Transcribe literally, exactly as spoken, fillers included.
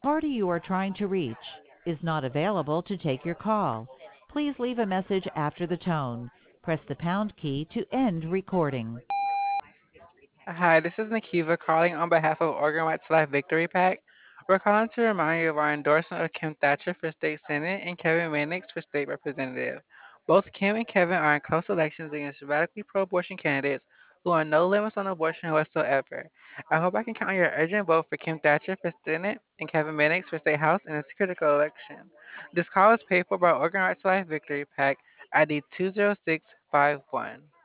party you are trying to reach is not available to take your call. Please leave a message after the tone. Press the pound key to end recording. Hi, this is Nikiva calling on behalf of Oregon Right to Life Victory PAC. We're calling to remind you of our endorsement of Kim Thatcher for state senate and Kevin Mannix for state representative. Both Kim and Kevin are in close elections against radically pro-abortion candidates who are no limits on abortion whatsoever. I hope I can count on your urgent vote for Kim Thatcher for senate and Kevin Mannix for state house in this critical election. This call is paid for by Oregon Right to Life Victory PAC I D two zero six five one.